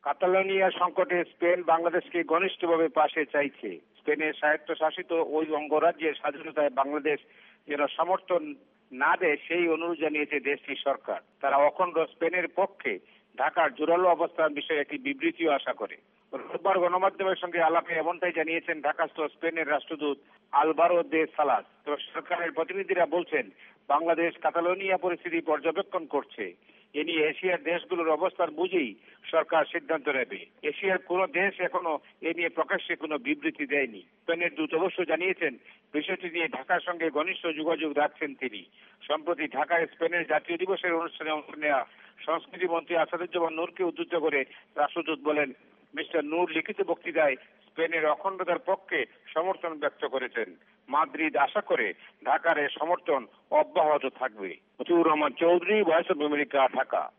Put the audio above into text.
Catalonia সংকটে Spain বাংলাদেশকে ঘনিষ্ঠভাবে পাশে চাইছে। স্পেনের স্বায়ত্তশাসিত ওই অঙ্গরাজ্যের স্বাধীনতায় বাংলাদেশ যেন সমর্থন না দেয় সেই অনুরোধ জানিয়েছে দেশটির সরকার। তারা অখণ্ড স্পেনের পক্ষে ঢাকার জোরালো অবস্থান বিষয়ে একটি বিবৃতিও আশা করে। রোববার গণমাধ্যমের সঙ্গে আলাপে এমনটাই জানিয়েছেন ঢাকাস্থ স্পেনের রাষ্ট্রদূত আলভারো দে সালাস। তো সরকারের প্রতিনিধিরা বলছেন, বাংলাদেশ কাতালোনিয়া পরিস্থিতি পর্যবেক্ষণ করছে। এ নিয়ে এশিয়ার দেশগুলোর অবস্থান বুঝেই সরকার সিদ্ধান্ত নেবে। এশিয়ার কোন দেশ এখনো এ নিয়ে প্রকাশ্যে কোনো বিবৃতি দেয়নি। স্পেনের দূত অবশ্য জানিয়েছেন, বিষয়টি নিয়ে ঢাকার সঙ্গে ঘনিষ্ঠ যোগাযোগ রাখছেন তিনি। সম্প্রতি ঢাকায় স্পেনের জাতীয় দিবসের অনুষ্ঠানে অংশ নেওয়া সংস্কৃতি মন্ত্রী আসাদুজ্জামান নূরকে উদ্ধৃত করে রাষ্ট্রদূত বলেন, মিস্টার নূর লিখিত বক্তৃতায় স্পেনের অখণ্ডতার পক্ষে সমর্থন ব্যক্ত করেছেন। মাদ্রিদ আশা করে ঢাকার এ সমর্থন অব্যাহত থাকবে। Motiur Rahman Chowdhury, voice of America, Dhaka.